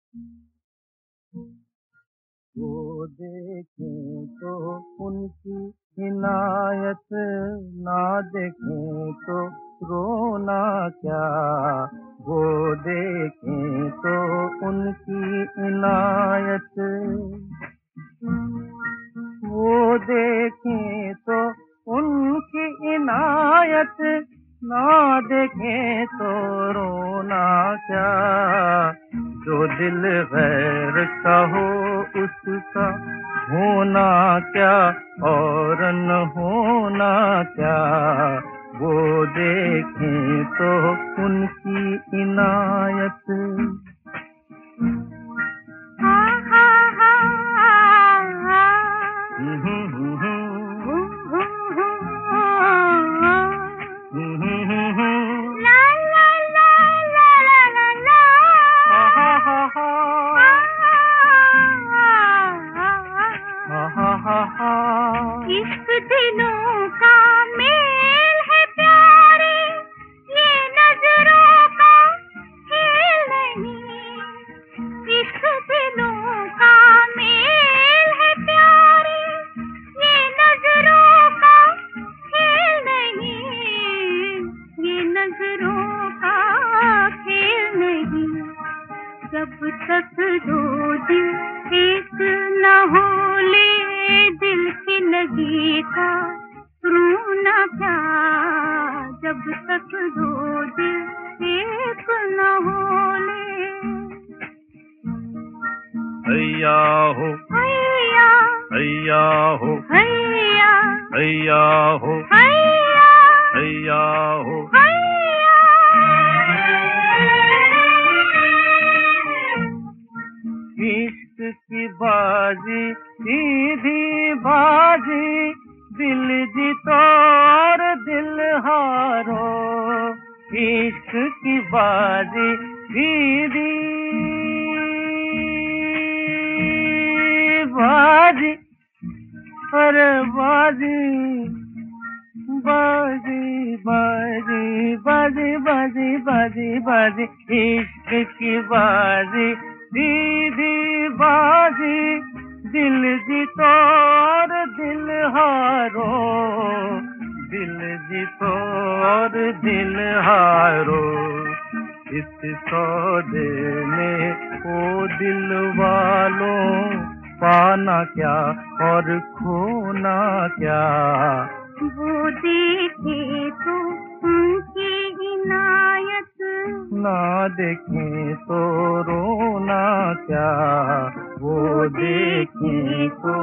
वो देखें तो उनकी इनायत, ना देखें तो रोना क्या। वो देखें तो उनकी इनायत, वो देखें तो उनकी इनायत, ना देखें तो रोना क्या। जो दिल गैर का हो उसका होना क्या और न होना क्या। वो देखें तो उनकी इनायत। इश्क दिलों का मेल है प्यारे, ये नजरों का खेल नहीं। इश्क दिलों का मेल है प्यारे, ये नजरों का खेल नहीं। ये नजरों का खेल नहीं। जब तक दो दिल एक न हो ले, दिल की लगी का रोना क्या। जब तक दो दिल एक न हो ले। हैया हो हैया हैया हो हैया हैया हो हैया हैया हो। इश्क की बाजी सीधी बाजी, दिल जीतो और दिल हारो। इश्क की बाजी सीधी बाजी, अरे बाजी बाजी बाजी बाजी बाजी बाजी बाजी। इश्क की बाजी सीधी बाजी, दिल जीतो और दिल हारो। दिल जीतो और दिल हारो। इस सौदे में ओ दिल वालों, पाना क्या और खोना क्या। वो देखे तो उनकी इनायत, ना देखें तो रोना क्या। वो देखें तो